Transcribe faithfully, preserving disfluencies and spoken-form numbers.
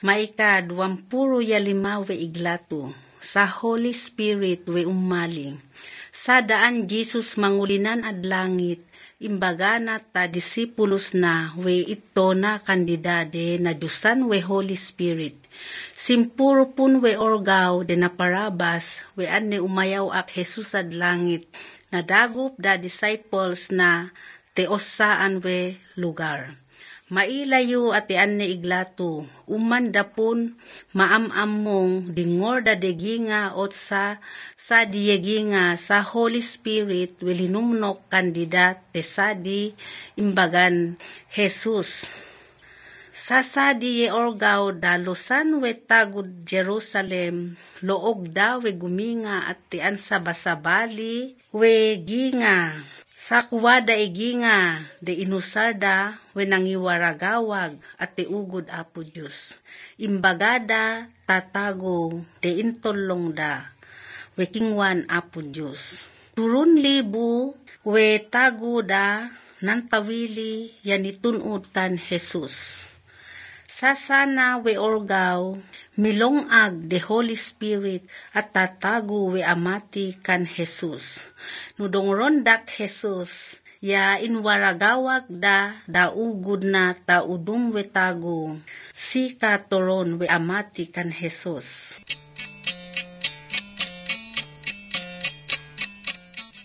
Maika duwampuro ya lima we iglato, sa Holy Spirit we umaling. Sa daan Jesus mangulinan ad langit, imbaga na ta disipulos na we ito na kandidade na Diyosan we Holy Spirit. Simpuro pun we orgaw de na parabas we an ni umayaw ak Jesus ad langit, nadagup da disciples na teosaan we lugar. Mailayo ati an ni iglato, umanda pun maamamong dingor da deginga ot sa sa diyeginga sa Holy Spirit wilinumnok kandidat te sadi imbagan Jesus. Sa sadi ye orgaw dalosan we tagud Jerusalem, loog da we guminga at tian sa basabali we ginga. Sa kuwada iginga, de inusarda, we nangiwaragawag, at te ugod apo Diyos. Imbagada, tatago, de intolong da, we kingwan apo Diyos. Turun libu, we tago da, nantawili, yan itunod kan Jesus. Sasana we orgaw, milongag de Holy Spirit at tatago we amati kan Jesus. Nudongrondak Jesus, ya inwaragawag da daugod na taudum we tago, si katoron we amati kan Jesus.